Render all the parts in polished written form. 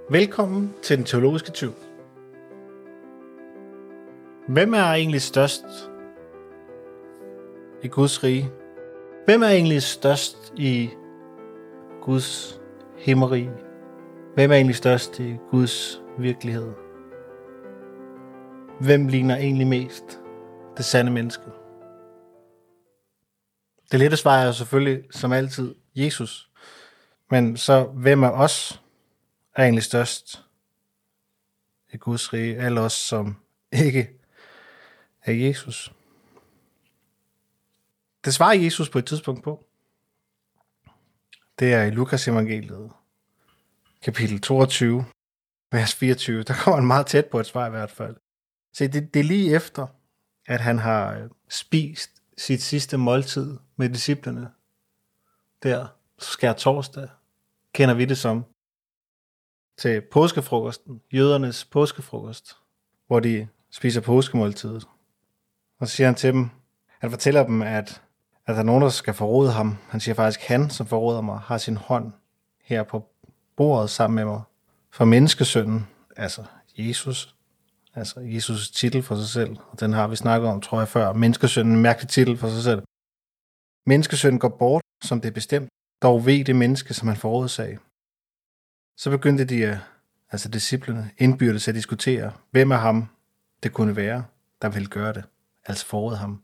Velkommen til Den Teologiske Tyv. Hvem er egentlig størst i Guds rige? Hvem er egentlig størst i Guds himmerige? Hvem er egentlig størst i Guds virkelighed? Hvem ligner egentlig mest det sande menneske? Det lette svar er jo selvfølgelig, som altid, Jesus. Men så hvem af os er egentlig størst i Guds rige? Alle os, som ikke er Jesus. Det svarer Jesus på et tidspunkt på. Det er i Lukas evangeliet, kapitel 22, vers 24. Der kommer han meget tæt på et svar i hvert fald. Så det er lige efter, at han har spist sit sidste måltid med disciplene. Der skærtorsdag, kender vi det som, til påskefrokosten, jødernes påskefrokost, hvor de spiser påskemåltidet. Og så siger han til dem, han fortæller dem, at der er nogen, der skal forråde ham. Han siger faktisk, han, som forråder mig, har sin hånd her på bordet sammen med mig. For menneskesønnen, altså Jesus' titel for sig selv, og den har vi snakket om, tror jeg før. Menneskesønnen, en mærkelig titel for sig selv. Menneskesønnen går bort, som det er bestemt, dog ved det menneske, som han forrådes af. Så begyndte de, altså disciplene, indbyrdes at diskutere, hvem af ham det kunne være, der ville gøre det, altså forråde ham.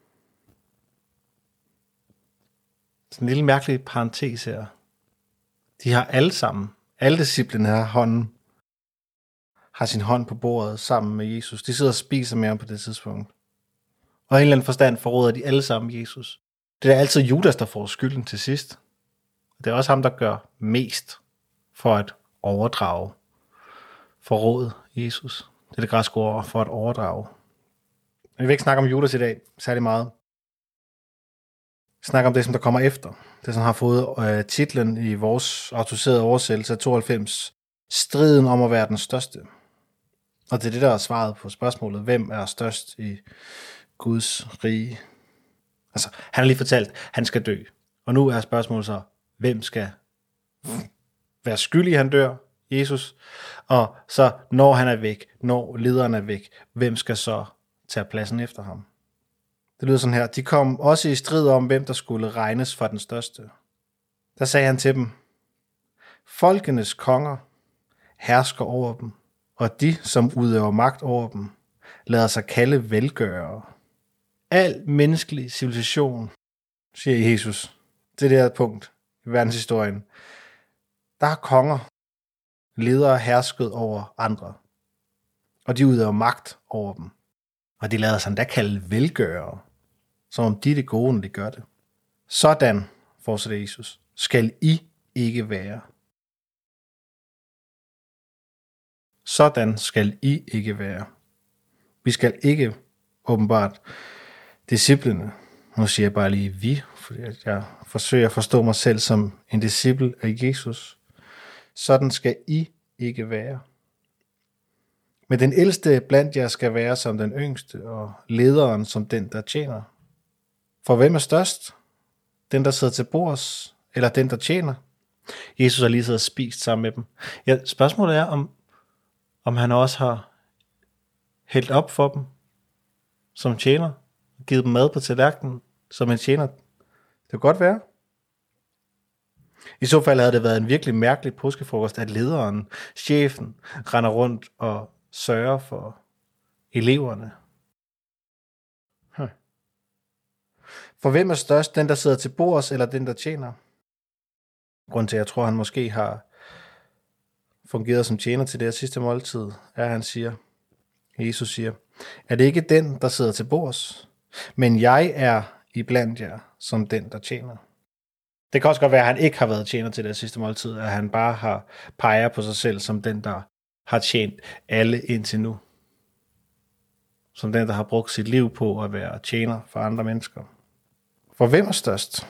Så en lille mærkelig parentes her. De har alle disciplene har sin hånd på bordet sammen med Jesus. De sidder og spiser med ham på det tidspunkt. Og i en eller anden forstand forråder de alle sammen Jesus. Det er altid Judas, der får skylden til sidst. Det er også ham, der gør mest for at overdrage, forråde Jesus. Det er det græske ord for at overdrage. Men vi vil ikke snakke om Judas i dag særlig meget. Vi snakker om det, som der kommer efter. Det, som har fået titlen i vores autoriserede oversættelse af 92. Striden om at være den største. Og det er det, der er svaret på spørgsmålet. Hvem er størst i Guds rige? Altså, han har lige fortalt, at han skal dø. Og nu er spørgsmålet så, hvem skal være skyldig, han dør? Jesus. Og så, når han er væk, når lederen er væk, hvem skal så tage pladsen efter ham? Det lyder sådan her. De kom også i strid om, hvem der skulle regnes for den største. Der sagde han til dem, folkenes konger hersker over dem, og de, som udøver magt over dem, lader sig kalde velgørere. Al menneskelig civilisation, siger Jesus, det der punkt i verdenshistorien, der har konger, ledere hersket over andre, og de udøver magt over dem. Og de lader sig endda kalde velgørere, som om de er det gode, når de gør det. Sådan, fortsætter Jesus, skal I ikke være. Sådan skal I ikke være. Vi skal ikke åbenbart disciplene. Nu siger jeg bare lige vi, fordi jeg forsøger at forstå mig selv som en disciple af Jesus. Sådan skal I ikke være. Men den ældste blandt jer skal være som den yngste, og lederen som den, der tjener. For hvem er størst? Den, der sidder til bords, eller den, der tjener? Jesus har lige siddet og spist sammen med dem. Ja, spørgsmålet er, om han også har hældt op for dem som tjener, givet dem mad på tallerkenen som en tjener. Det kan godt være. I så fald havde det været en virkelig mærkelig påskefrokost, at lederen, chefen, render rundt og sørger for eleverne. For hvem er størst, den der sidder til bords, eller den der tjener? Grunden til, at jeg tror, han måske har fungeret som tjener til det her sidste måltid, er, at han siger, Jesus siger, er det ikke den, der sidder til bords, men jeg er iblandt jer som den, der tjener. Det kan også godt være, at han ikke har været tjener til det sidste måltid, at han bare har peger på sig selv som den, der har tjent alle indtil nu. Som den, der har brugt sit liv på at være tjener for andre mennesker. For hvem er størst?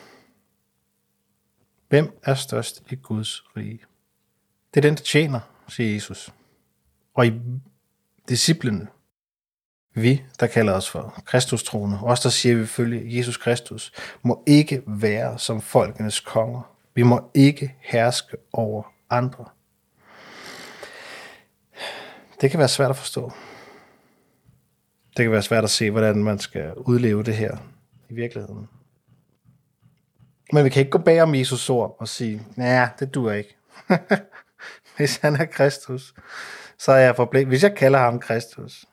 Hvem er størst i Guds rige? Det er den, der tjener, siger Jesus. Og i disciplene, vi, der kalder os for Kristustroende, os der siger, vi følge Jesus Kristus, må ikke være som folkenes konger. Vi må ikke herske over andre. Det kan være svært at forstå. Det kan være svært at se, hvordan man skal udleve det her i virkeligheden. Men vi kan ikke gå bag om Jesus ord og sige, nej, det duer ikke. Hvis han er Kristus, så er jeg forpligtet. Hvis jeg kalder ham Kristus,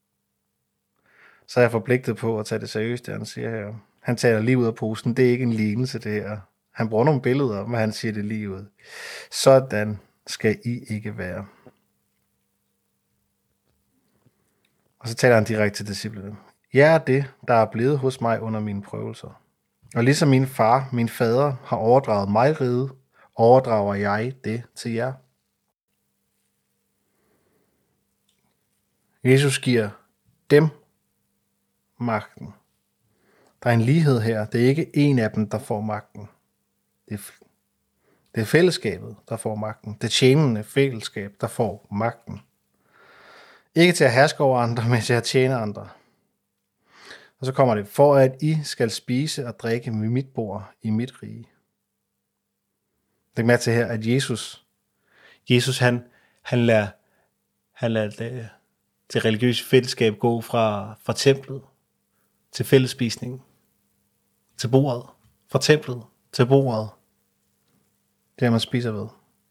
så er jeg forpligtet på at tage det seriøst, det han siger her. Han tager lige ud af posen. Det er ikke en lignelse, det her. Han bruger nogle billeder, men han siger det lige ud. Sådan skal I ikke være. Og så taler han direkte til disciplene. Jeg er det, der er blevet hos mig under mine prøvelser. Og ligesom min far, min fader, har overdraget mig riget, overdrager jeg det til jer. Jesus giver dem magten. Der er en lighed her. Det er ikke en af dem, der får magten. Det er fællesskabet, der får magten. Det tjenende fællesskab, der får magten. Ikke til at herske over andre, men til at tjene andre. Og så kommer det, for at I skal spise og drikke ved mit bord i mit rige. Læg mærke til her, at Jesus han lader det religiøse fællesskab gå fra templet til fællesspisningen, til bordet, fra templet til bordet. Det er, man spiser ved.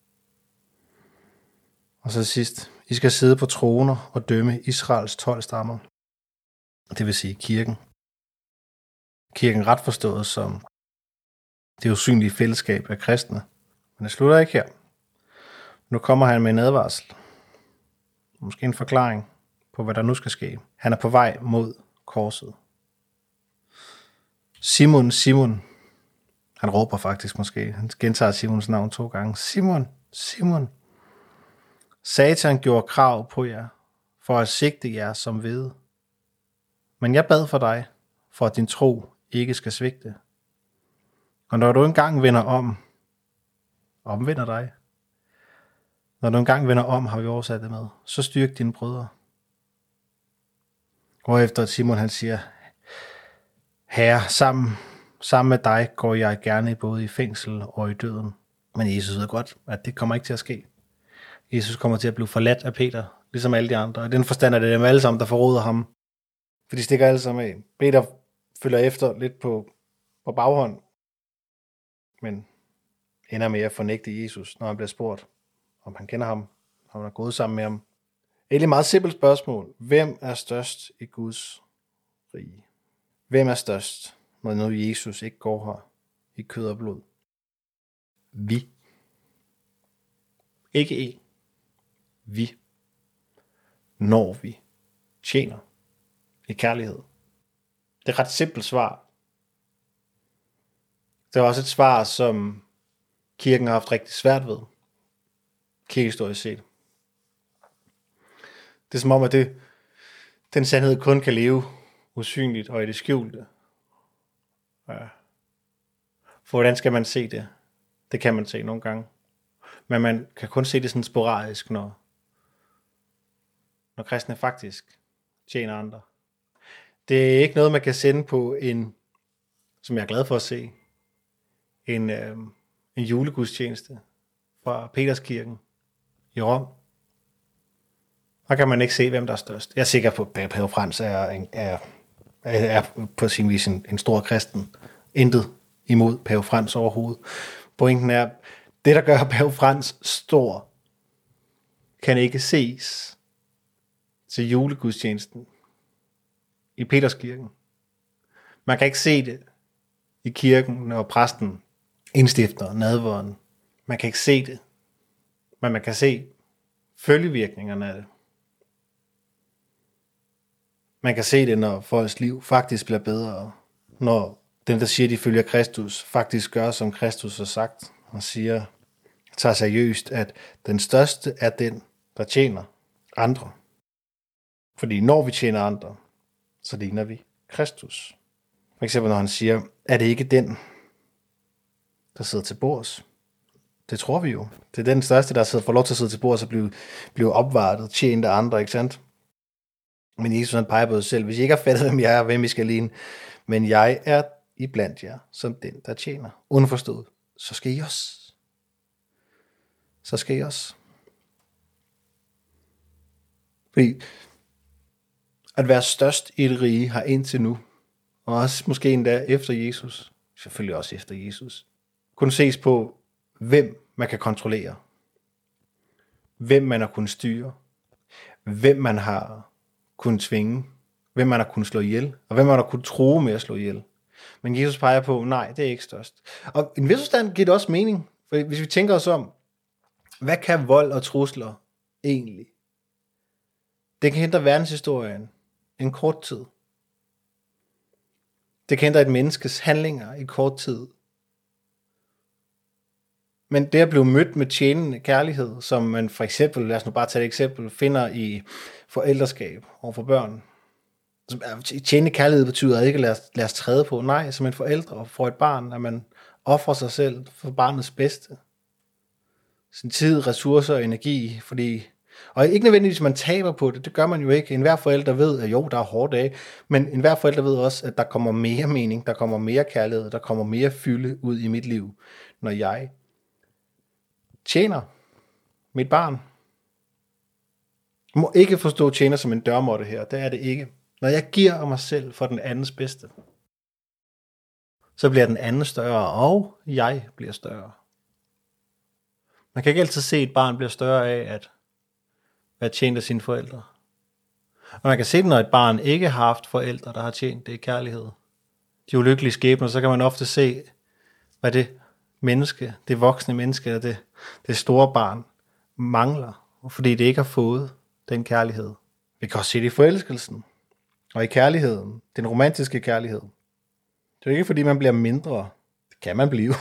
Og så sidst, I skal sidde på troner og dømme Israels 12 stammer. Det vil sige kirken. Kirken ret forstået som det usynlige fællesskab af kristne. Men det slutter ikke her. Nu kommer han med en advarsel. Måske en forklaring på, hvad der nu skal ske. Han er på vej mod korset. Simon, Simon. Han råber faktisk måske. Han gentager Simons navn 2 gange. Simon, Simon. Satan gjorde krav på jer, for at sigte jer som hvede. Men jeg bad for dig, for at din tro ikke skal svigte. Og når du engang omvender dig. Når du engang vender om, har vi oversat det med, så styrk dine brødre. Og efter Simon han siger, Herre, sammen med dig går jeg gerne både i fængsel og i døden. Men Jesus ved godt, at det kommer ikke til at ske. Jesus kommer til at blive forladt af Peter, ligesom alle de andre. Og i den forstand er det dem alle sammen, der forråder ham. For de stikker alle sammen af. Peter følger efter lidt på baghånd, men ender med at fornægte Jesus, når han bliver spurgt, om han kender ham, om han er gået sammen med ham. Et meget simpelt spørgsmål. Hvem er størst i Guds rige? Hvem er størst, når nu Jesus ikke går her i kød og blod? Vi. Ikke en. Vi. Når vi tjener i kærlighed. Det er et ret simpelt svar. Det er også et svar, som kirken har haft rigtig svært ved. Kirkehistorisk set. Det er som om, at den sandhed kun kan leve usynligt og i det skjulte. Ja. For hvordan skal man se det? Det kan man se nogle gange. Men man kan kun se det sådan sporadisk, når kristne faktisk tjener andre. Det er ikke noget, man kan sende på som jeg er glad for at se, en julegudstjeneste fra Peterskirken i Rom. Der kan man ikke se, hvem der er størst. Jeg er sikker på, at Pave Frans er på sin vis en stor kristen. Intet imod Pave Frans overhovedet. Pointen er, det der gør Pave Frans stor, kan ikke ses til julegudstjenesten i Peterskirken. Man kan ikke se det i kirken, når præsten indstifter nadveren. Man kan ikke se det, men man kan se følgevirkningerne af det. Man kan se det, når folks liv faktisk bliver bedre, når dem, der siger, de følger Kristus, faktisk gør, som Kristus har sagt, og siger, tager seriøst, at den største er den, der tjener andre. Fordi når vi tjener andre, så ligner vi Kristus. For eksempel når han siger, er det ikke den, der sidder til bords? Det tror vi jo. Det er den største, der får lov til at sidde til bords og blive opvartet, tjent af andre, ikke sandt? Men Jesus han peger på sig selv, hvis I ikke har fattet, hvem jeg er, hvem I skal ligne, men jeg er iblandt jer som den, der tjener. Underforstået, så skal I også. Så skal I også. Fordi at være størst i et rige har indtil nu, og også måske endda efter Jesus, selvfølgelig også efter Jesus, kun ses på, hvem man kan kontrollere, hvem man har kunnet styre, hvem man har kunnet tvinge, hvem man har kunnet slå ihjel, og hvem man har kunnet true med at slå ihjel. Men Jesus peger på, nej, det er ikke størst. Og i en vis forstand giver det også mening, for hvis vi tænker os om, hvad kan vold og trusler egentlig? Det kan hindre verdenshistorien en kort tid. Det kan hindre et menneskes handlinger i kort tid. Men det at blive mødt med tjenende kærlighed, som man for eksempel, lad os nu bare tage et eksempel, finder i forældreskab overfor børn. Tjenende kærlighed betyder ikke at lade os træde på. Nej, som en forældre for et barn, at man offrer sig selv for barnets bedste. Sin tid, ressourcer og energi, og ikke nødvendigvis, man taber på det. Det gør man jo ikke. Enhver forælder ved, at jo, der er hårde dage, men enhver forælder ved også, at der kommer mere mening, der kommer mere kærlighed, der kommer mere fylde ud i mit liv, når jeg tjener mit barn. Jeg må ikke forstå tjener som en dørmåtte her. Det er det ikke. Når jeg giver af mig selv for den andens bedste, så bliver den anden større, og jeg bliver større. Man kan ikke altid se, at et barn bliver større af at være tjent af sine forældre. Og man kan se det, når et barn ikke har haft forældre, der har tjent det i kærlighed. De ulykkelige skæbner, så kan man ofte se, hvad det menneske, det voksne menneske, eller det store barn mangler, fordi det ikke har fået den kærlighed. Vi kan også se det i forelskelsen, og i kærligheden, den romantiske kærlighed. Det er ikke fordi, man bliver mindre. Det kan man blive.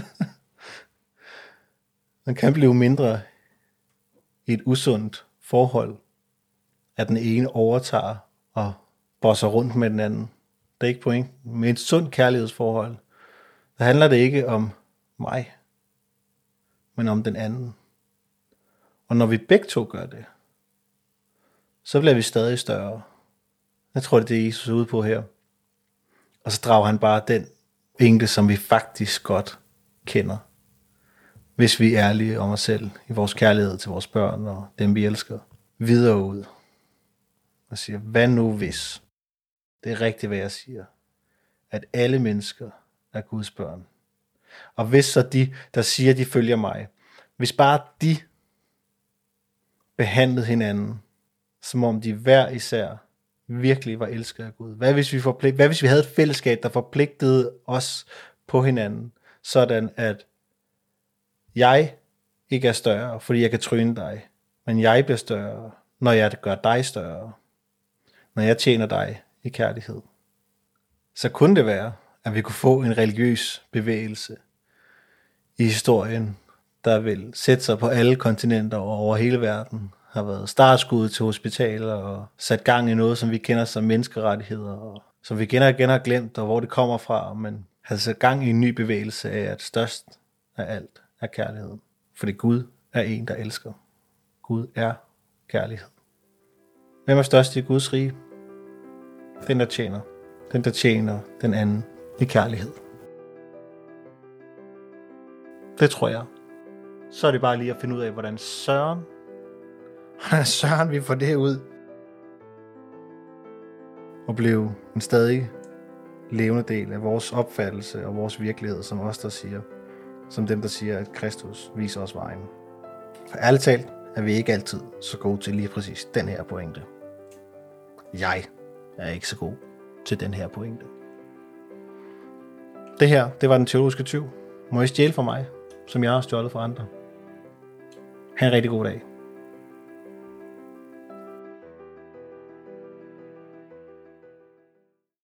Man kan blive mindre i et usundt forhold, at den ene overtager og bosser rundt med den anden. Det er ikke pointen. Med et sundt kærlighedsforhold, der handler det ikke om mig, men om den anden. Og når vi begge to gør det, så bliver vi stadig større. Jeg tror, det er det, Jesus er ude på her. Og så drager han bare den vinkel, som vi faktisk godt kender. Hvis vi er ærlige om os selv, i vores kærlighed til vores børn og dem, vi elsker, videre ud. Og siger, hvad nu hvis? Det er rigtigt, hvad jeg siger. At alle mennesker er Guds børn. Og hvis så de, der siger, de følger mig, hvis bare de behandlede hinanden, som om de hver især virkelig var elsket af Gud. Hvad hvis vi havde et fællesskab, der forpligtede os på hinanden, sådan at jeg ikke er større, fordi jeg kan tryne dig, men jeg bliver større, når jeg gør dig større, når jeg tjener dig i kærlighed. Så kunne det være, at vi kunne få en religiøs bevægelse i historien, der vil sætte sig på alle kontinenter og over hele verden, har været startskud til hospitaler og sat gang i noget, som vi kender som menneskerettigheder, og som vi igen har glemt, og hvor det kommer fra, men har sat gang i en ny bevægelse af, at størst af alt er kærligheden. Fordi Gud er en, der elsker. Gud er kærlighed. Hvem er størst i Guds rige? Den, der tjener. Den, der tjener den anden i kærlighed. Det tror jeg. Så er det bare lige at finde ud af, hvordan Søren vi får det ud. Og blive en stadig levende del af vores opfattelse og vores virkelighed, som os, der siger, som dem, der siger, at Kristus viser os vejen. For ærligt talt er vi ikke altid så gode til lige præcis den her pointe. Jeg er ikke så god til den her pointe. Det her, det var den teologiske tyv. Må I stjæle fra mig, som jeg har stjålet fra andre. Ha' en rigtig god dag.